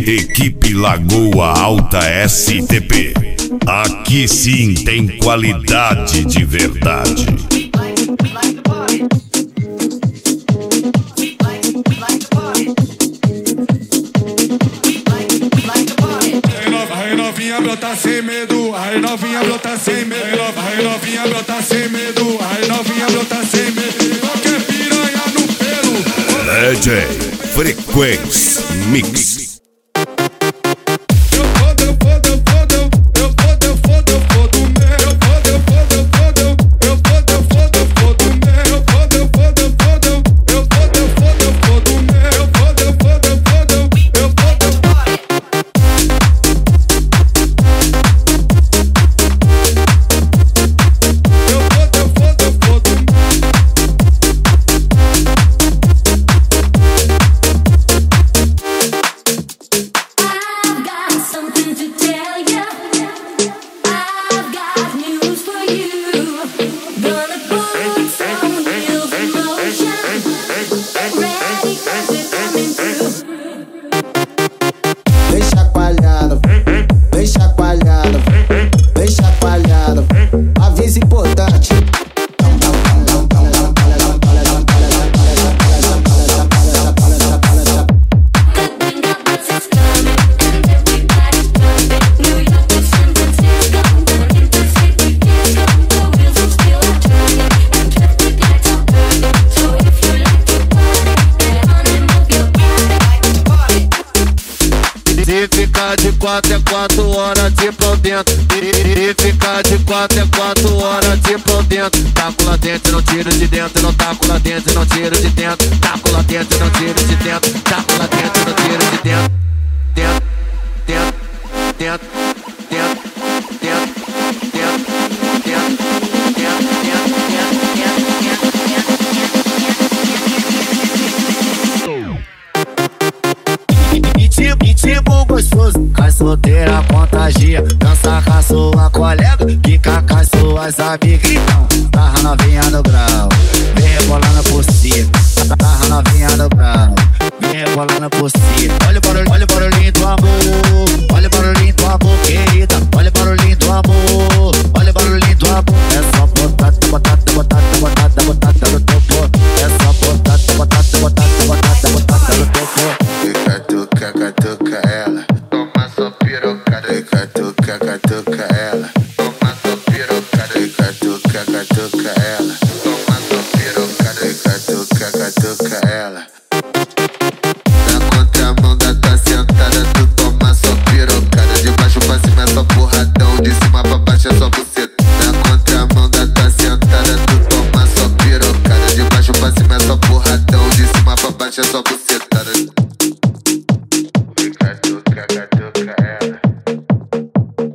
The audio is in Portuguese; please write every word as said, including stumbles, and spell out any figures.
Equipe Lagoa Alta S T P. Aqui sim tem qualidade de verdade. Aí novinha brota sem medo, aí novinha brota sem medo, aí novinha brota sem medo, aí novinha brota sem medo. Qualquer piranha no pelo. D J Frequência Mix. Se ficar de quatro é quatro horas de pau dentro. E ficar de quatro é quatro horas de pau dentro. Taco lá dentro, não tiro de dentro. Não taco lá dentro, não tiro de dentro. Taco lá dentro, não tiro de dentro. Taco lá dentro, não tiro de dentro. Dentro, dentro, dentro, dentro, dentro, dentro, Ritmo gostoso, cai solteira contagia. Dança com a sua colega, fica com as suas amigas. Então, tarra novinha no grau, vem rebolando por cima. Tarra novinha no grau, vem rebolando por cima. Olha o barulho, olha o barulhinho do amor. Olha o barulhinho do amor, querida. Olha o barulhinho do amor. Olha o barulhinho do amor. É só botada, botada, botada, botada, botada no topo. É só botada, botada, botada, botada, botada no topo. Catuca, catuca ela, toma sua pirocada. Catuca, catuca ela, toma sua pirocada. Catuca, catuca ela, toma sua pirocada. Catuca, catuca ela. Na contramão da tua sentada, tu toma sua pirocada. De baixo pra cima é só porradão, de cima pra baixo é só buceta. Na contramão da tua sentada, tu toma sua pirocada. De baixo pra cima é só porradão, de cima pra baixo é só bucetada.